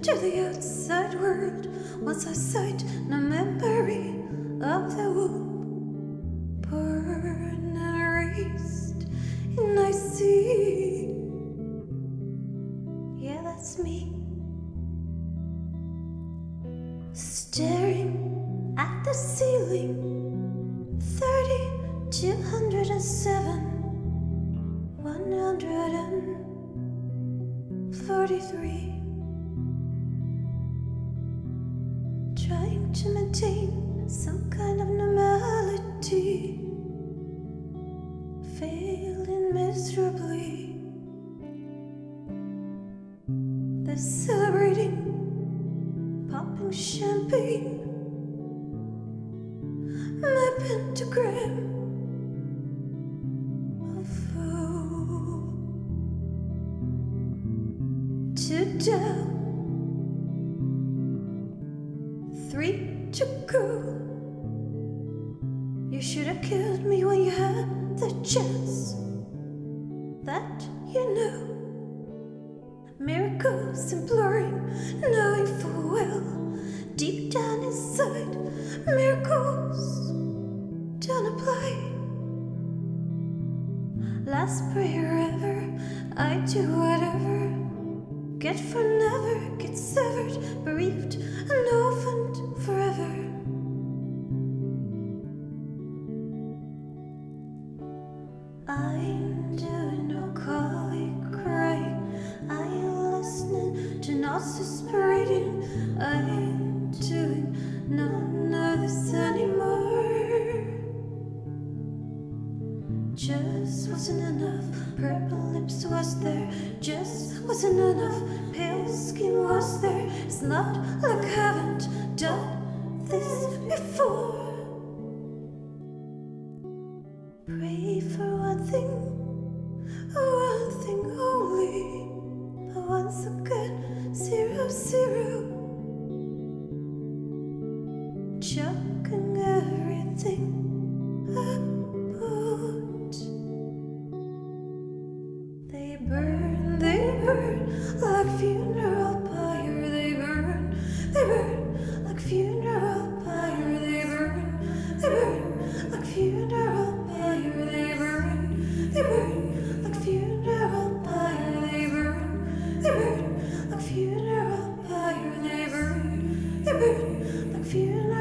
to the outside world. Once I sight no memory of the womb, born and raised in I see. Yeah, that's me, staring at the ceiling. 207, 143. Trying to maintain some kind of normality, failing miserably. They're celebrating, popping champagne. My pentagram of woe. 2 down, 3 to go. You should have killed me when you had the chance. That you know. Miracles imploring, knowing full well, deep down inside, miracles don't apply. Last prayer ever, I do whatever. Get for never, get severed, bereaved, and orphaned forever. I'm doing no calling, crying. I am listening to Gnosis parading. I ain't doing none of this anymore. Just wasn't enough. Purple lips was there. Just wasn't enough. Pale skin was there. It's not like I haven't done this before. Pray for one thing only. But once again, 0, 0. Chucking everything about. They burn like funeral pyre. They burn like funeral pyre. They burn like funeral pyre. They burn like funeral pyre. They burn like funeral pyre. They burn like funeral.